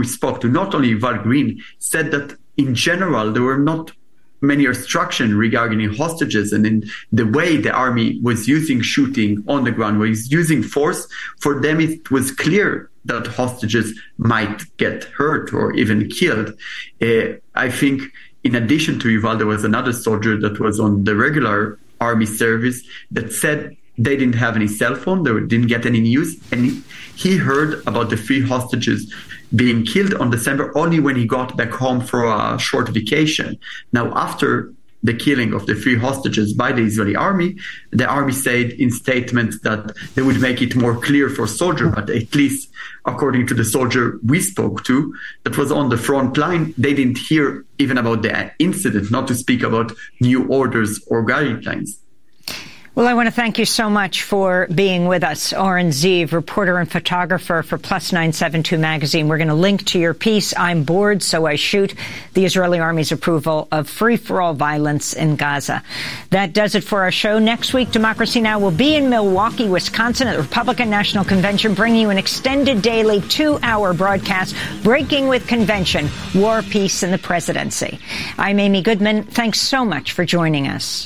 we spoke to, not only Val Green, said that in general, there were not many restrictions regarding hostages, and in the way the army was using shooting on the ground, was using force. For them, it was clear that hostages might get hurt or even killed. I think in addition to Yuval, there was another soldier that was on the regular army service that said they didn't have any cell phone, they didn't get any news, and he heard about the 3 hostages being killed on December only when he got back home for a short vacation. Now, after the killing of the 3 hostages by the Israeli army, the army said in statements that they would make it more clear for soldiers, but at least according to the soldier we spoke to that was on the front line, they didn't hear even about the incident, not to speak about new orders or guidelines. Well, I want to thank you so much for being with us. Oren Ziv, reporter and photographer for Plus 972 magazine. We're going to link to your piece, I'm Bored, So I Shoot, the Israeli Army's approval of free-for-all violence in Gaza. That does it for our show. Next week, Democracy Now! Will be in Milwaukee, Wisconsin at the Republican National Convention, bringing you an extended daily 2-hour broadcast, Breaking with Convention, War, Peace, and the Presidency. I'm Amy Goodman. Thanks so much for joining us.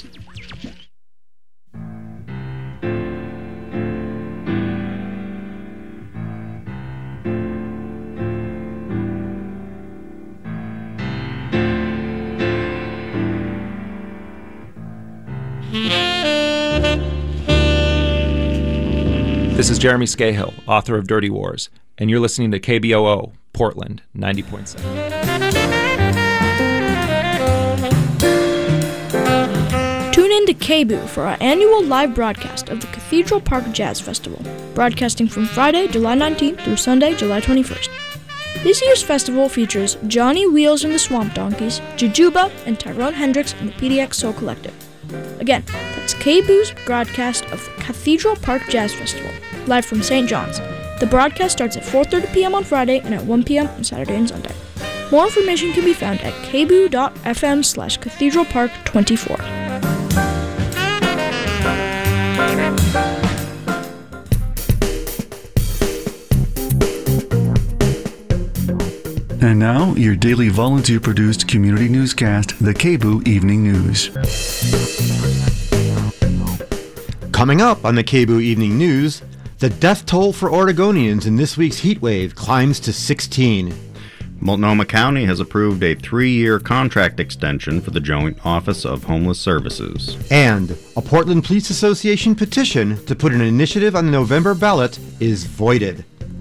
This is Jeremy Scahill, author of Dirty Wars, and you're listening to KBOO, Portland, 90.7. Tune in to KBOO for our annual live broadcast of the Cathedral Park Jazz Festival, broadcasting from Friday, July 19th through Sunday, July 21st. This year's festival features Johnny Wheels and the Swamp Donkeys, Jujuba, and Tyrone Hendricks and the PDX Soul Collective. Again, that's KBOO's broadcast of the Cathedral Park Jazz Festival, live from St. John's. The broadcast starts at 4:30 p.m. on Friday and at 1 p.m. on Saturday and Sunday. More information can be found at kboo.fm/cathedralpark24. And now, your daily volunteer-produced community newscast, the KBOO Evening News. Coming up on the KBOO Evening News, the death toll for Oregonians in this week's heat wave climbs to 16. Multnomah County has approved a 3-year contract extension for the Joint Office of Homeless Services. And a Portland Police Association petition to put an initiative on the November ballot is voided.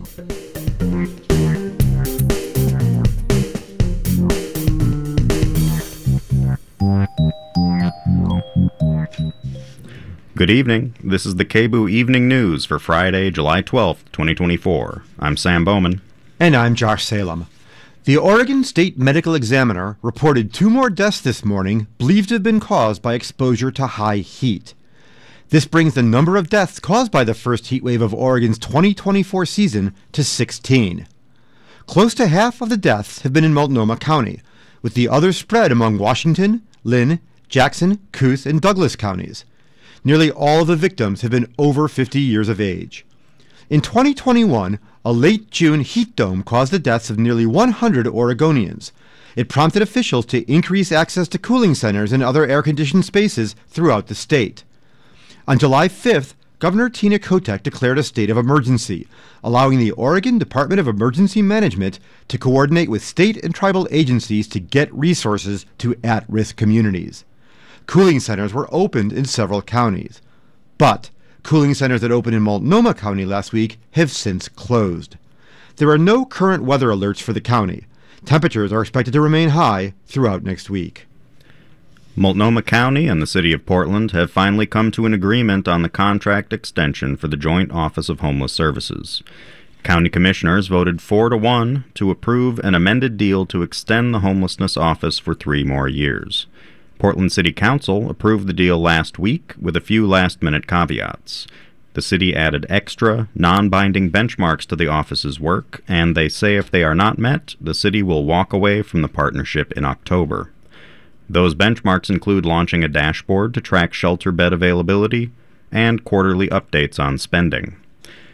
Good evening. This is the KBOO Evening News for Friday, July 12th, 2024. I'm Sam Bowman. And I'm Josh Salem. The Oregon State Medical Examiner reported 2 more deaths this morning believed to have been caused by exposure to high heat. This brings the number of deaths caused by the first heat wave of Oregon's 2024 season to 16. Close to half of the deaths have been in Multnomah County, with the others spread among Washington, Lynn, Jackson, Coos, and Douglas counties. Nearly all of the victims have been over 50 years of age. In 2021, a late June heat dome caused the deaths of nearly 100 Oregonians. It prompted officials to increase access to cooling centers and other air-conditioned spaces throughout the state. On July 5th, Governor Tina Kotek declared a state of emergency, allowing the Oregon Department of Emergency Management to coordinate with state and tribal agencies to get resources to at-risk communities. Cooling centers were opened in several counties. But cooling centers that opened in Multnomah County last week have since closed. There are no current weather alerts for the county. Temperatures are expected to remain high throughout next week. Multnomah County and the City of Portland have finally come to an agreement on the contract extension for the Joint Office of Homeless Services. County Commissioners voted 4-1 to approve an amended deal to extend the Homelessness Office for 3 more years. Portland City Council approved the deal last week with a few last-minute caveats. The city added extra, non-binding benchmarks to the office's work, and they say if they are not met, the city will walk away from the partnership in October. Those benchmarks include launching a dashboard to track shelter bed availability and quarterly updates on spending.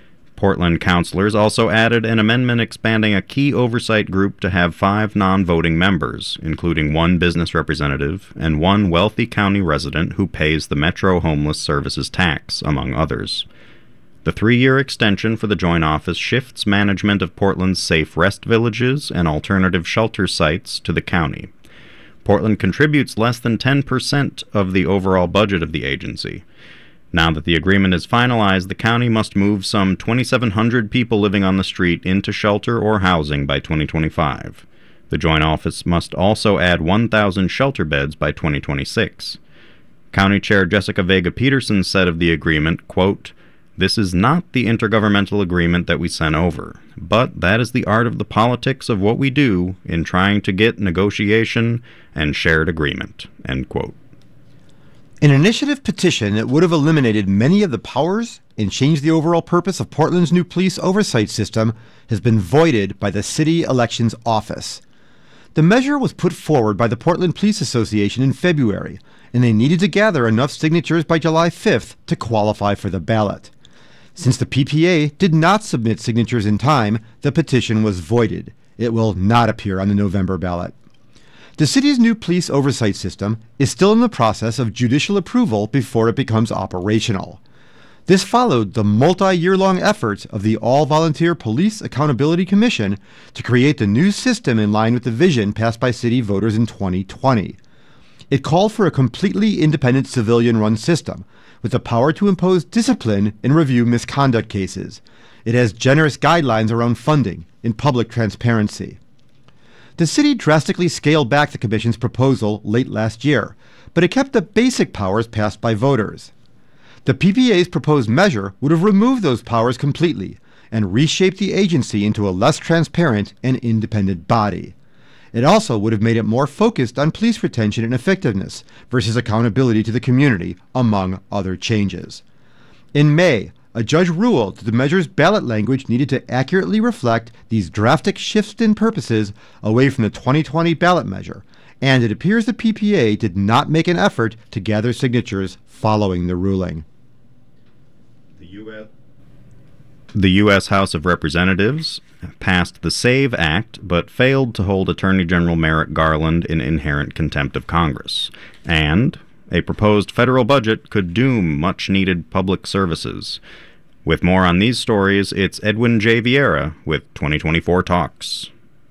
Portland councilors also added an amendment expanding a key oversight group to have 5 non-voting members, including 1 business representative and 1 wealthy county resident who pays the Metro Homeless Services tax, among others. The 3-year extension for the joint office shifts management of Portland's safe rest villages and alternative shelter sites to the county. Portland contributes less than 10% of the overall budget of the agency. Now that the agreement is finalized, the county must move some 2,700 people living on the street into shelter or housing by 2025. The joint office must also add 1,000 shelter beds by 2026. County Chair Jessica Vega Peterson said of the agreement, quote, "This is not the intergovernmental agreement that we sent over, but that is the art of the politics of what we do in trying to get negotiation and shared agreement," end quote. An initiative petition that would have eliminated many of the powers and changed the overall purpose of Portland's new police oversight system has been voided by the City Elections Office. The measure was put forward by the Portland Police Association in February, and they needed to gather enough signatures by July 5th to qualify for the ballot. Since the PPA did not submit signatures in time, the petition was voided. It will not appear on the November ballot. The city's new police oversight system is still in the process of judicial approval before it becomes operational. This followed the multi-year-long efforts of the All-Volunteer Police Accountability Commission to create the new system in line with the vision passed by city voters in 2020. It called for a completely independent civilian-run system with the power to impose discipline and review misconduct cases. It has generous guidelines around funding and public transparency. The city drastically scaled back the commission's proposal late last year, but it kept the basic powers passed by voters. The PPA's proposed measure would have removed those powers completely and reshaped the agency into a less transparent and independent body. It also would have made it more focused on police retention and effectiveness versus accountability to the community, among other changes. In May, a judge ruled that the measure's ballot language needed to accurately reflect these drastic shifts in purposes away from the 2020 ballot measure, and it appears the PPA did not make an effort to gather signatures following the ruling. The U.S. House of Representatives passed the SAVE Act, but failed to hold Attorney General Merrick Garland in inherent contempt of Congress, and a proposed federal budget could doom much-needed public services. With more on these stories, it's Edwin J. Vieira with 2024 Talks.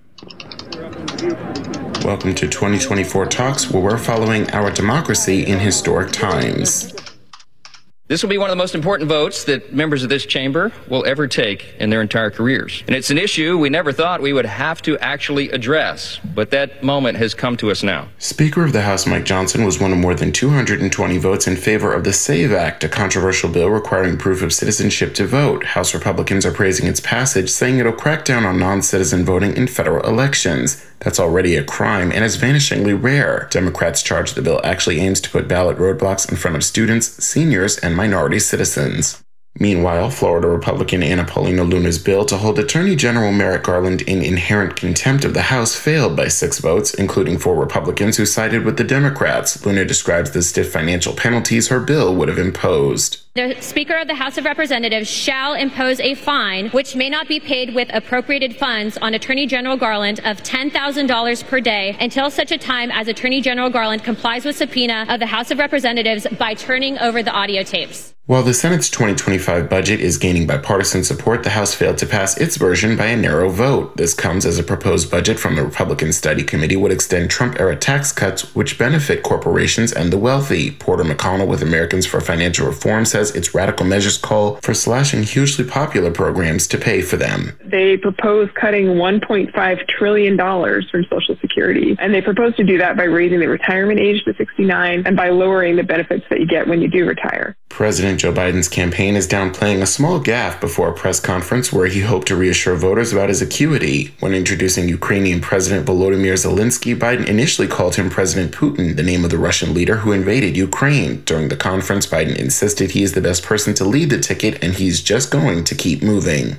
Welcome to 2024 Talks, where we're following our democracy in historic times. This will be one of the most important votes that members of this chamber will ever take in their entire careers. And it's an issue we never thought we would have to actually address, but that moment has come to us now. Speaker of the House Mike Johnson was one of more than 220 votes in favor of the SAVE Act, a controversial bill requiring proof of citizenship to vote. House Republicans are praising its passage, saying it'll crack down on non-citizen voting in federal elections. That's already a crime and is vanishingly rare. Democrats charge the bill actually aims to put ballot roadblocks in front of students, seniors, and minority citizens. Meanwhile, Florida Republican Anna Paulina Luna's bill to hold Attorney General Merrick Garland in inherent contempt of the House failed by 6 votes, including 4 Republicans who sided with the Democrats. Luna describes the stiff financial penalties her bill would have imposed. The Speaker of the House of Representatives shall impose a fine, which may not be paid with appropriated funds, on Attorney General Garland of $10,000 per day until such a time as Attorney General Garland complies with subpoena of the House of Representatives by turning over the audio tapes. While the Senate's 2025 budget is gaining bipartisan support, the House failed to pass its version by a narrow vote. This comes as a proposed budget from the Republican Study Committee would extend Trump-era tax cuts which benefit corporations and the wealthy. Porter McConnell with Americans for Financial Reform says its radical measures call for slashing hugely popular programs to pay for them. They propose cutting $1.5 trillion from Social Security, and they propose to do that by raising the retirement age to 69 and by lowering the benefits that you get when you do retire. President Joe Biden's campaign is downplaying a small gaffe before a press conference where he hoped to reassure voters about his acuity. When introducing Ukrainian President Volodymyr Zelensky, Biden initially called him President Putin, the name of the Russian leader who invaded Ukraine. During the conference, Biden insisted he is the best person to lead the ticket and he's just going to keep moving.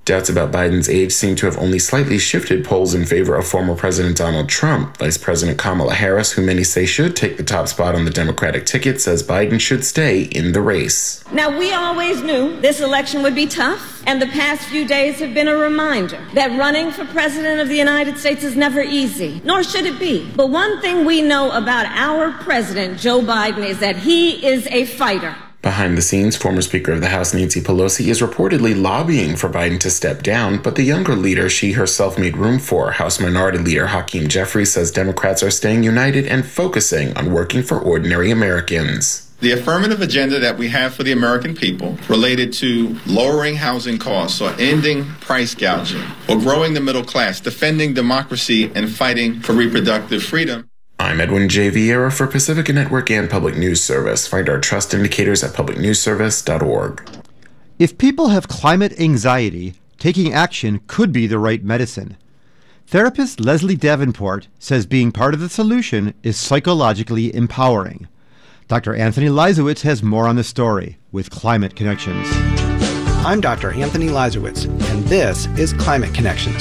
Doubts about Biden's age seem to have only slightly shifted polls in favor of former President Donald Trump. Vice President Kamala Harris, who many say should take the top spot on the Democratic ticket, says Biden should stay in the race. Now, we always knew this election would be tough, and the past few days have been a reminder that running for President of the United States is never easy, nor should it be. But one thing we know about our President, Joe Biden, is that he is a fighter. Behind the scenes, former Speaker of the House Nancy Pelosi is reportedly lobbying for Biden to step down, but the younger leader she herself made room for, House Minority Leader Hakeem Jeffries, says Democrats are staying united and focusing on working for ordinary Americans. The affirmative agenda that we have for the American people related to lowering housing costs or ending price gouging or growing the middle class, defending democracy and fighting for reproductive freedom. I'm Edwin J. Vieira for Pacifica Network and Public News Service. Find our trust indicators at publicnewsservice.org. If people have climate anxiety, taking action could be the right medicine. Therapist Leslie Davenport says being part of the solution is psychologically empowering. Dr. Anthony Leisowitz has more on the story with Climate Connections. I'm Dr. Anthony Leisowitz, and this is Climate Connections.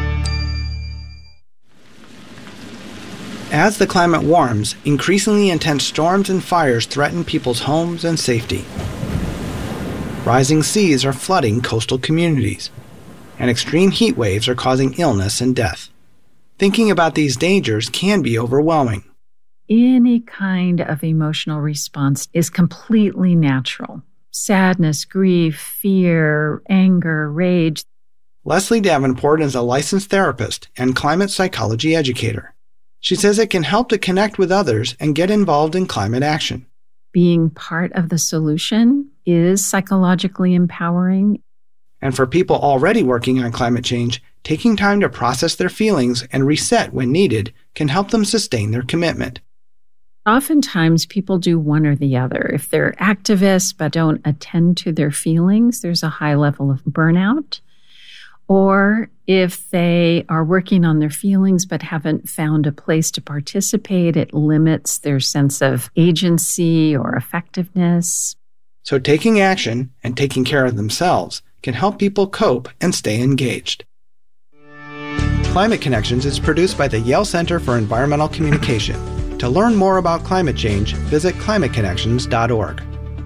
As the climate warms, increasingly intense storms and fires threaten people's homes and safety. Rising seas are flooding coastal communities, and extreme heat waves are causing illness and death. Thinking about these dangers can be overwhelming. Any kind of emotional response is completely natural. Sadness, grief, fear, anger, rage. Leslie Davenport is a licensed therapist and climate psychology educator. She says it can help to connect with others and get involved in climate action. Being part of the solution is psychologically empowering. And for people already working on climate change, taking time to process their feelings and reset when needed can help them sustain their commitment. Oftentimes, people do one or the other. If they're activists but don't attend to their feelings, there's a high level of burnout. Or if they are working on their feelings but haven't found a place to participate, it limits their sense of agency or effectiveness. So taking action and taking care of themselves can help people cope and stay engaged. Climate Connections is produced by the Yale Center for Environmental Communication. To learn more about climate change, visit climateconnections.org.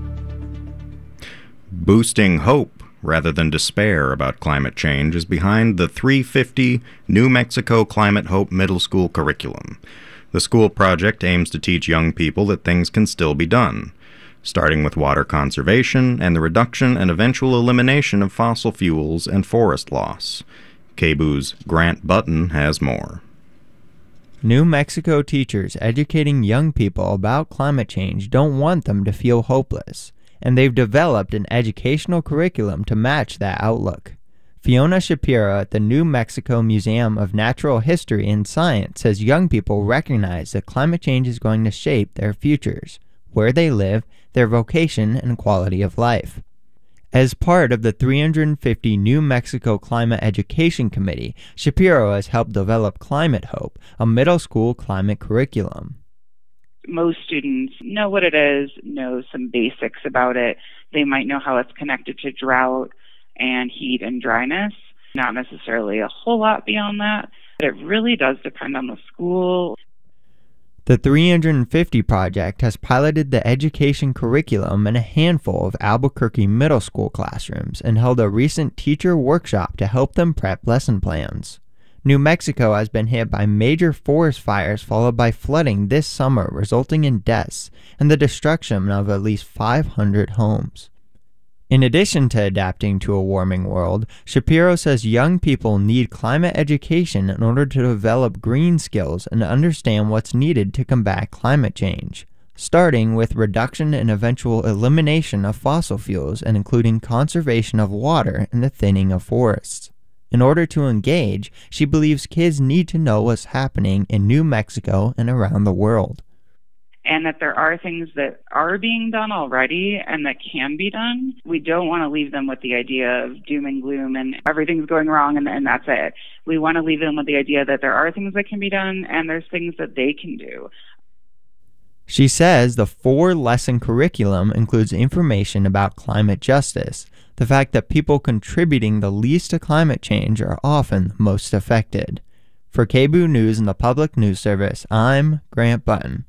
Boosting hope rather than despair about climate change is behind the 350 New Mexico Climate Hope Middle School curriculum. The school project aims to teach young people that things can still be done, starting with water conservation and the reduction and eventual elimination of fossil fuels and forest loss. KBOO's Grant Button has more. New Mexico teachers educating young people about climate change don't want them to feel hopeless, and they've developed an educational curriculum to match that outlook. Fiona Shapiro at the New Mexico Museum of Natural History and Science says young people recognize that climate change is going to shape their futures, where they live, their vocation, and quality of life. As part of the 350 New Mexico Climate Education Committee, Shapiro has helped develop Climate Hope, a middle school climate curriculum. Most students know what it is, know some basics about it. They might know how it's connected to drought and heat and dryness, not necessarily a whole lot beyond that. But it really does depend on the school. The 350 project has piloted the education curriculum in a handful of Albuquerque middle school classrooms and held a recent teacher workshop to help them prep lesson plans. New Mexico has been hit by major forest fires followed by flooding this summer, resulting in deaths and the destruction of at least 500 homes. In addition to adapting to a warming world, Shapiro says young people need climate education in order to develop green skills and understand what's needed to combat climate change, starting with reduction and eventual elimination of fossil fuels and including conservation of water and the thinning of forests. In order to engage, she believes kids need to know what's happening in New Mexico and around the world. And that there are things that are being done already and that can be done. We don't want to leave them with the idea of doom and gloom and everything's going wrong and that's it. We want to leave them with the idea that there are things that can be done and there's things that they can do. She says the 4-lesson curriculum includes information about climate justice, the fact that people contributing the least to climate change are often the most affected. For KBOO News and the Public News Service, I'm Grant Button.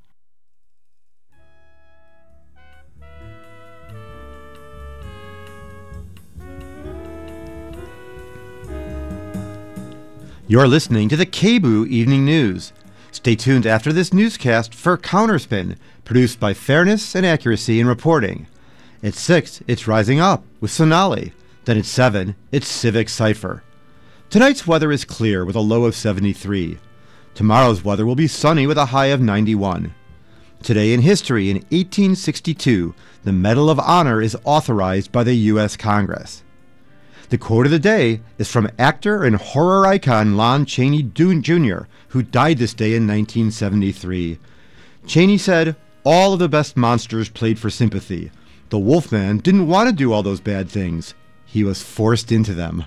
You're listening to the KBOO Evening News. Stay tuned after this newscast for Counterspin, produced by Fairness and Accuracy in Reporting. At 6, it's Rising Up with Sonali. Then at 7, it's Civic Cypher. Tonight's weather is clear with a low of 73. Tomorrow's weather will be sunny with a high of 91. Today in history, in 1862, the Medal of Honor is authorized by the U.S. Congress. The quote of the day is from actor and horror icon Lon Chaney Jr., who died this day in 1973. Chaney said, "All of the best monsters played for sympathy. The Wolfman didn't want to do all those bad things. He was forced into them."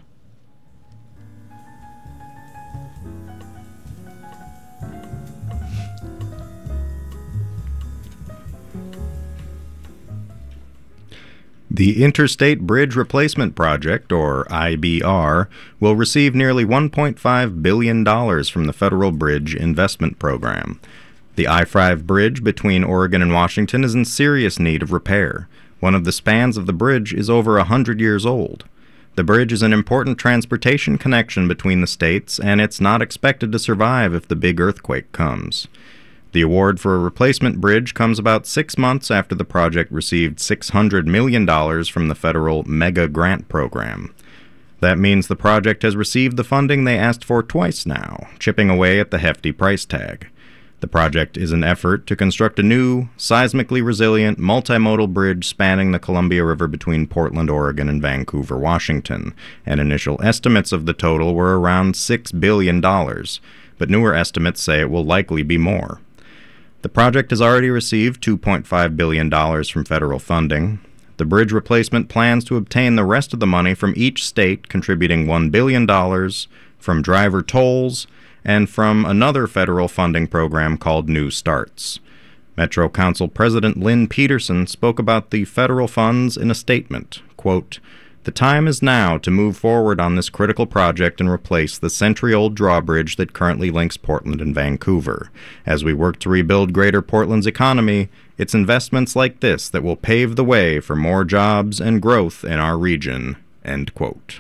The Interstate Bridge Replacement Project, or IBR, will receive nearly $1.5 billion from the Federal Bridge Investment Program. The I-5 bridge between Oregon and Washington is in serious need of repair. One of the spans of the bridge is over 100 years old. The bridge is an important transportation connection between the states, and it's not expected to survive if the big earthquake comes. The award for a replacement bridge comes about 6 months after the project received $600 million from the federal Mega Grant Program. That means the project has received the funding they asked for twice now, chipping away at the hefty price tag. The project is an effort to construct a new, seismically resilient, multimodal bridge spanning the Columbia River between Portland, Oregon and Vancouver, Washington, and initial estimates of the total were around $6 billion, but newer estimates say it will likely be more. The project has already received $2.5 billion from federal funding. The bridge replacement plans to obtain the rest of the money from each state, contributing $1 billion, from driver tolls, and from another federal funding program called New Starts. Metro Council President Lynn Peterson spoke about the federal funds in a statement, quote, "The time is now to move forward on this critical project and replace the century-old drawbridge that currently links Portland and Vancouver. As we work to rebuild Greater Portland's economy, it's investments like this that will pave the way for more jobs and growth in our region." End quote.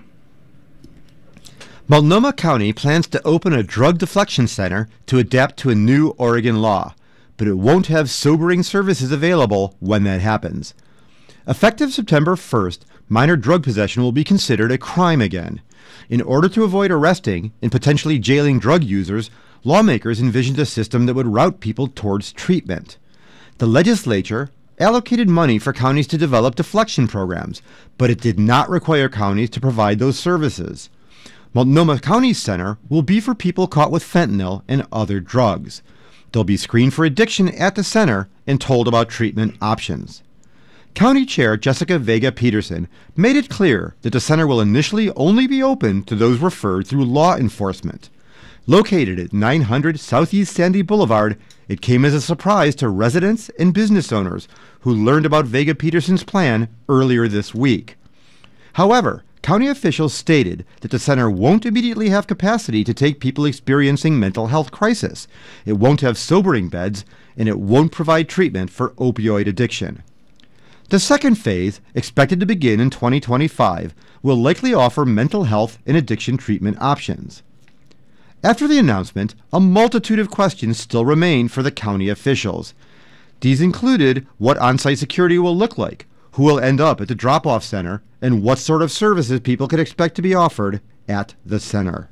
Multnomah County plans to open a drug deflection center to adapt to a new Oregon law, but it won't have sobering services available when that happens. Effective September 1st, minor drug possession will be considered a crime again. In order to avoid arresting and potentially jailing drug users, lawmakers envisioned a system that would route people towards treatment. The legislature allocated money for counties to develop deflection programs, but it did not require counties to provide those services. Multnomah County's center will be for people caught with fentanyl and other drugs. They'll be screened for addiction at the center and told about treatment options. County Chair Jessica Vega Peterson made it clear that the center will initially only be open to those referred through law enforcement. Located at 900 Southeast Sandy Boulevard, it came as a surprise to residents and business owners who learned about Vega Peterson's plan earlier this week. However, county officials stated that the center won't immediately have capacity to take people experiencing mental health crisis. It won't have sobering beds, and it won't provide treatment for opioid addiction. The second phase, expected to begin in 2025, will likely offer mental health and addiction treatment options. After the announcement, a multitude of questions still remain for the county officials. These included what on-site security will look like, who will end up at the drop-off center, and what sort of services people could expect to be offered at the center.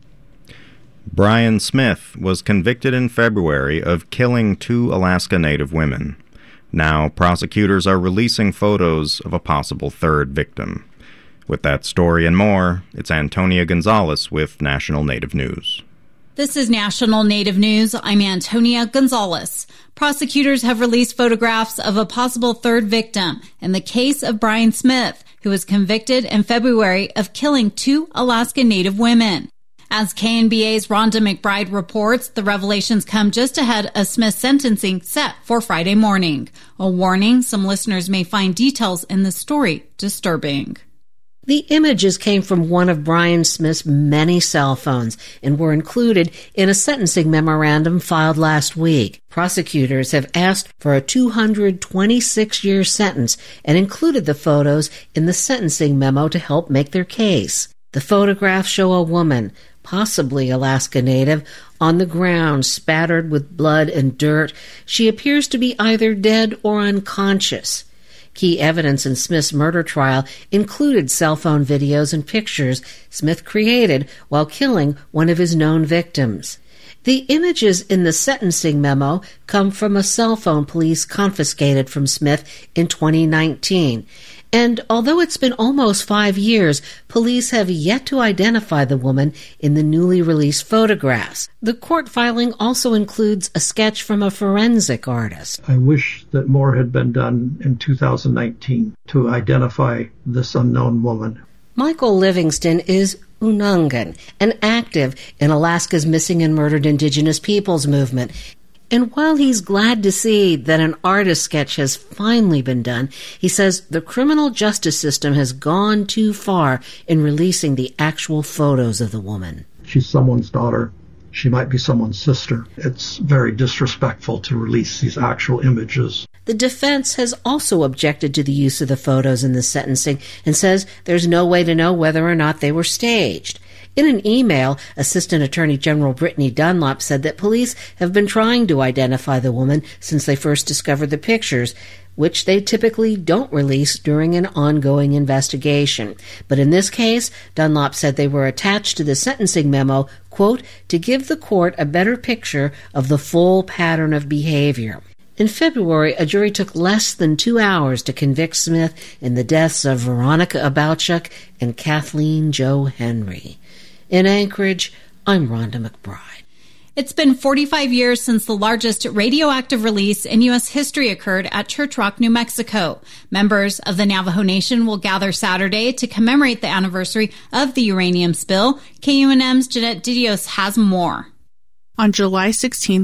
Brian Smith was convicted in February of killing 2 Alaska Native women. Now, prosecutors are releasing photos of a possible third victim. With that story and more, it's Antonia Gonzalez with National Native News. This is National Native News. I'm Antonia Gonzalez. Prosecutors have released photographs of a possible third victim in the case of Brian Smith, who was convicted in February of killing 2 Alaska Native women. As KNBA's Rhonda McBride reports, the revelations come just ahead of Smith's sentencing set for Friday morning. A warning, some listeners may find details in the story disturbing. The images came from one of Brian Smith's many cell phones and were included in a sentencing memorandum filed last week. Prosecutors have asked for a 226-year sentence and included the photos in the sentencing memo to help make their case. The photographs show a woman, possibly Alaska Native, on the ground, spattered with blood and dirt. She appears to be either dead or unconscious. Key evidence in Smith's murder trial included cell phone videos and pictures Smith created while killing one of his known victims. The images in the sentencing memo come from a cell phone police confiscated from Smith in 2019. And although it's been almost 5 years, police have yet to identify the woman in the newly released photographs. The court filing also includes a sketch from a forensic artist. I wish that more had been done in 2019 to identify this unknown woman. Michael Livingston is Unangan, an active in Alaska's missing and murdered Indigenous peoples movement. And while he's glad to see that an artist sketch has finally been done, he says the criminal justice system has gone too far in releasing the actual photos of the woman. She's someone's daughter. She might be someone's sister. It's very disrespectful to release these actual images. The defense has also objected to the use of the photos in the sentencing and says there's no way to know whether or not they were staged. In an email, Assistant Attorney General Brittany Dunlop said that police have been trying to identify the woman since they first discovered the pictures, which they typically don't release during an ongoing investigation. But in this case, Dunlop said they were attached to the sentencing memo, quote, to give the court a better picture of the full pattern of behavior. In February, a jury took less than 2 hours to convict Smith in the deaths of Veronica Abowchuk and Kathleen Jo Henry. In Anchorage, I'm Rhonda McBride. It's been 45 years since the largest radioactive release in U.S. history occurred at Church Rock, New Mexico. Members of the Navajo Nation will gather Saturday to commemorate the anniversary of the uranium spill. KUNM's Jeanette Didios has more. On July 16,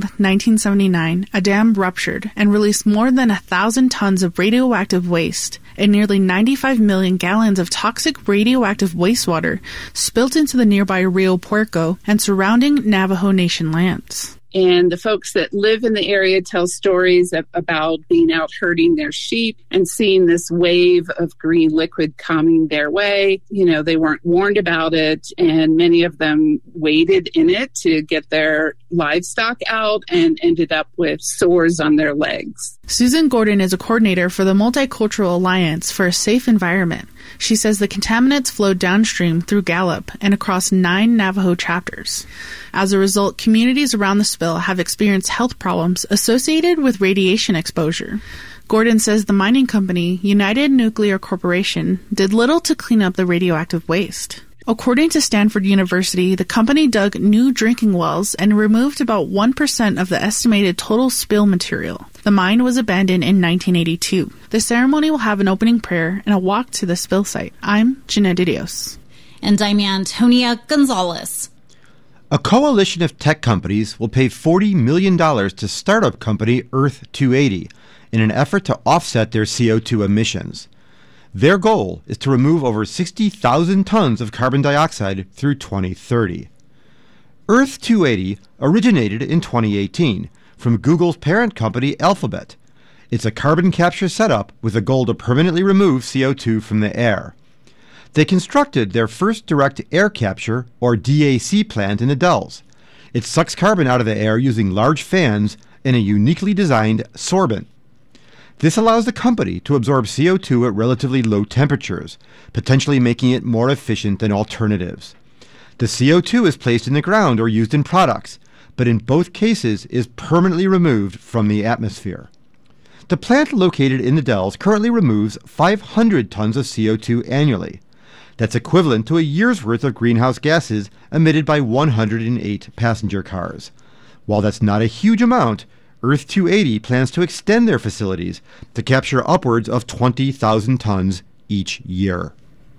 1979, a dam ruptured and released more than 1,000 tons of radioactive waste, and nearly 95 million gallons of toxic radioactive wastewater spilled into the nearby Rio Puerco and surrounding Navajo Nation lands. And the folks that live in the area tell stories about being out herding their sheep and seeing this wave of green liquid coming their way. You know, they weren't warned about it, and many of them waded in it to get their livestock out and ended up with sores on their legs. Susan Gordon is a coordinator for the Multicultural Alliance for a Safe Environment. She says the contaminants flowed downstream through Gallup and across 9 Navajo chapters. As a result, communities around the spill have experienced health problems associated with radiation exposure. Gordon says the mining company, United Nuclear Corporation, did little to clean up the radioactive waste. According to Stanford University, the company dug new drinking wells and removed about 1% of the estimated total spill material. The mine was abandoned in 1982. The ceremony will have an opening prayer and a walk to the spill site. I'm Jeanette Didios. And I'm Antonia Gonzalez. A coalition of tech companies will pay $40 million to startup company Earth 280 in an effort to offset their CO2 emissions. Their goal is to remove over 60,000 tons of carbon dioxide through 2030. Earth 280 originated in 2018 from Google's parent company Alphabet. It's a carbon capture setup with a goal to permanently remove CO2 from the air. They constructed their first direct air capture, or DAC, plant in the Dells. It sucks carbon out of the air using large fans and a uniquely designed sorbent. This allows the company to absorb CO2 at relatively low temperatures, potentially making it more efficient than alternatives. The CO2 is placed in the ground or used in products, but in both cases is permanently removed from the atmosphere. The plant located in the Dells currently removes 500 tons of CO2 annually. That's equivalent to a year's worth of greenhouse gases emitted by 108 passenger cars. While that's not a huge amount, Earth 280 plans to extend their facilities to capture upwards of 20,000 tons each year.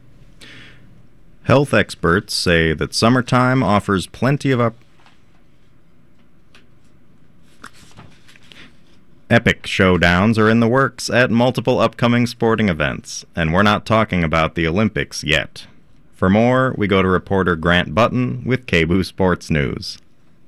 Health experts say that summertime offers plenty of Epic showdowns are in the works at multiple upcoming sporting events, and we're not talking about the Olympics yet. For more, we go to reporter Grant Button with KBOO Sports News.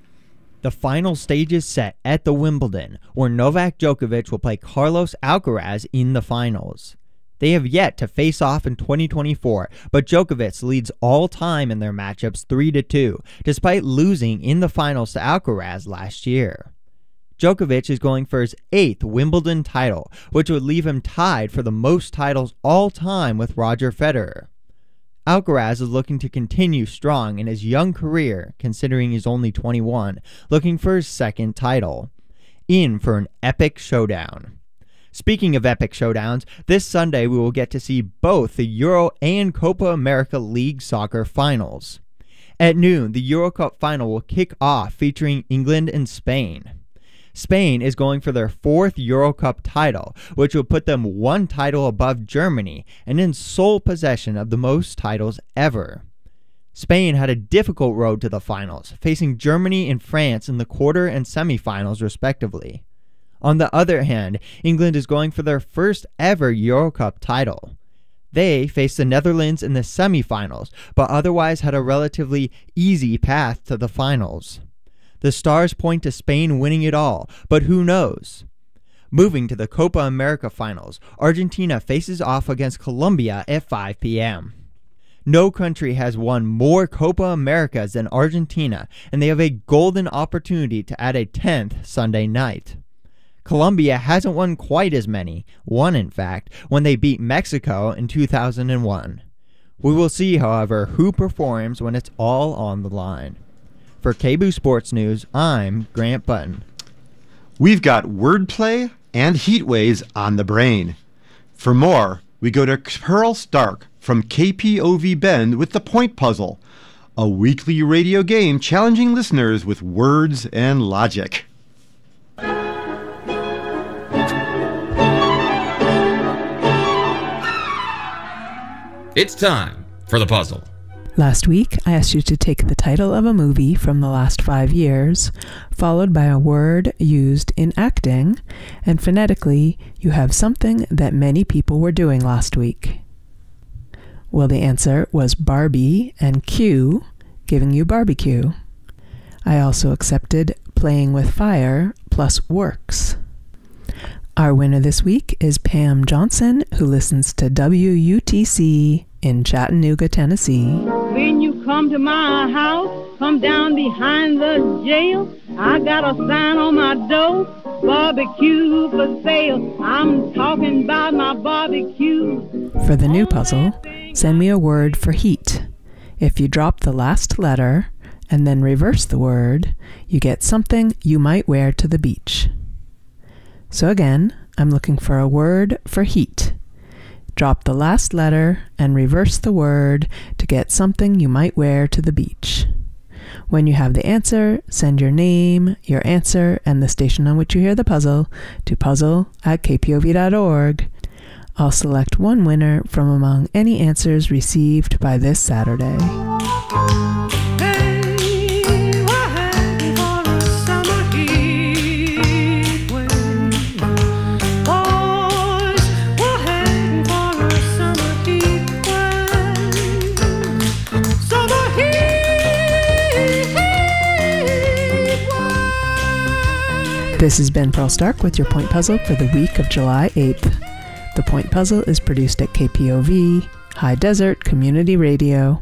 The final stage is set at the Wimbledon, where Novak Djokovic will play Carlos Alcaraz in the finals. They have yet to face off in 2024, but Djokovic leads all time in their matchups 3-2, despite losing in the finals to Alcaraz last year. Djokovic is going for his 8th Wimbledon title, which would leave him tied for the most titles all time with Roger Federer. Alcaraz is looking to continue strong in his young career, considering he's only 21, looking for his 2nd title. In for an epic showdown. Speaking of epic showdowns, this Sunday we will get to see both the Euro and Copa America League soccer finals. At noon, the Euro Cup final will kick off featuring England and Spain. Spain is going for their 4th Euro Cup title, which will put them 1 title above Germany and in sole possession of the most titles ever. Spain had a difficult road to the finals, facing Germany and France in the quarter and semifinals respectively. On the other hand, England is going for their first ever Euro Cup title. They faced the Netherlands in the semifinals, but otherwise had a relatively easy path to the finals. The stars point to Spain winning it all, but who knows? Moving to the Copa America finals, Argentina faces off against Colombia at 5 p.m. No country has won more Copa Americas than Argentina, and they have a golden opportunity to add a 10th Sunday night. Colombia hasn't won quite as many, one in fact, when they beat Mexico in 2001. We will see, however, who performs when it's all on the line. For KBOO Sports News, I'm Grant Button. We've got wordplay and heat waves on the brain. For more, we go to Pearl Stark from KPOV Bend with the Point Puzzle, a weekly radio game challenging listeners with words and logic. It's time for the puzzle. Last week, I asked you to take the title of a movie from the last 5 years, followed by a word used in acting, and phonetically, you have something that many people were doing last week. Well, the answer was Barbie and Q, giving you barbecue. I also accepted playing with fire plus works. Our winner this week is Pam Johnson, who listens to WUTC in Chattanooga, Tennessee. When you come to my house, come down behind the jail. I got a sign on my door, barbecue for sale. I'm talking about my barbecue. For the new puzzle, send me a word for heat. If you drop the last letter and then reverse the word, you get something you might wear to the beach. So again, I'm looking for a word for heat. Drop the last letter and reverse the word to get something you might wear to the beach. When you have the answer, send your name, your answer, and the station on which you hear the puzzle to puzzle@kpov.org. I'll select one winner from among any answers received by this Saturday. This has been Pearl Stark with your Point Puzzle for the week of July 8th. The Point Puzzle is produced at KPOV, High Desert Community Radio.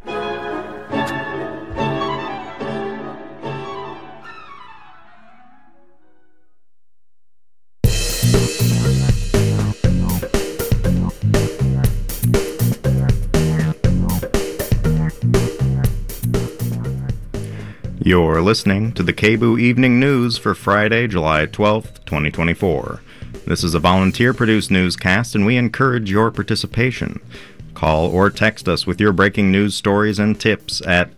You're listening to the KBOO Evening News for Friday, July 12th, 2024. This is a volunteer-produced newscast, and we encourage your participation. Call or text us with your breaking news stories and tips at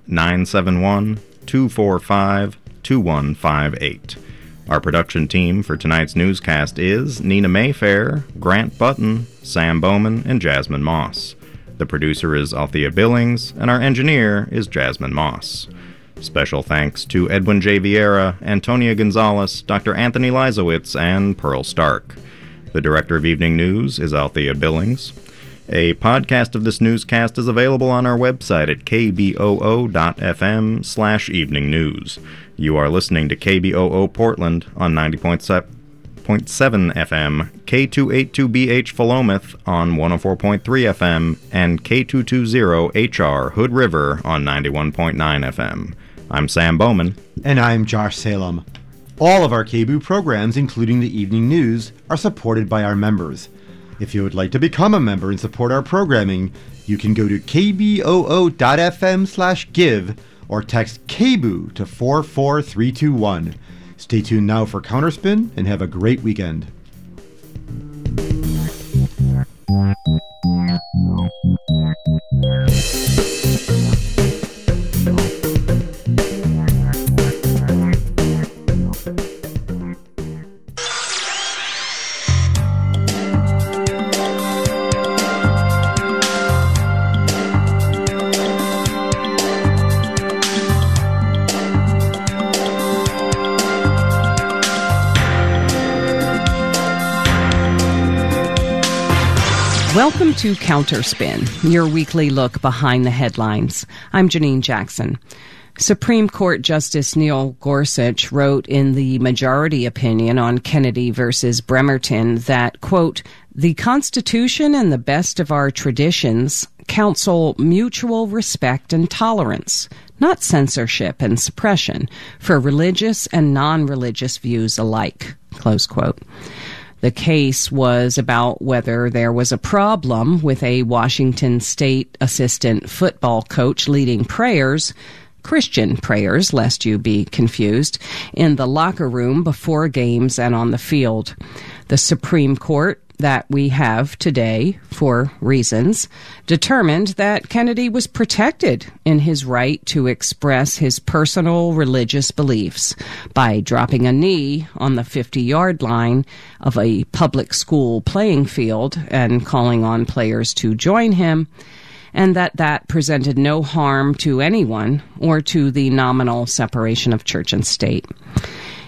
971-245-2158. Our production team for tonight's newscast is Nina Mayfair, Grant Button, Sam Bowman, and Jasmine Moss. The producer is Althea Billings, and our engineer is Jasmine Moss. Special thanks to Edwin J. Vieira, Antonia Gonzalez, Dr. Anthony Leisowitz, and Pearl Stark. The director of Evening News is Althea Billings. A podcast of this newscast is available on our website at kboo.fm/evening news. You are listening to KBOO Portland on 90.7 FM, K282BH Philomath on 104.3 FM, and K220HR Hood River on 91.9 FM. I'm Sam Bowman. And I'm Josh Salem. All of our KBOO programs, including the evening news, are supported by our members. If you would like to become a member and support our programming, you can go to kboo.fm/give or text KBOO to 44321. Stay tuned now for Counterspin and have a great weekend. Welcome to Counterspin, your weekly look behind the headlines. I'm Janine Jackson. Supreme Court Justice Neil Gorsuch wrote in the majority opinion on Kennedy versus Bremerton that, quote, "The Constitution and the best of our traditions counsel mutual respect and tolerance, not censorship and suppression, for religious and non-religious views alike," close quote. The case was about whether there was a problem with a Washington State assistant football coach leading prayers, Christian prayers, lest you be confused, in the locker room before games and on the field. The Supreme Court that we have today, for reasons, determined that Kennedy was protected in his right to express his personal religious beliefs by dropping a knee on the 50-yard line of a public school playing field and calling on players to join him, and that presented no harm to anyone or to the nominal separation of church and state.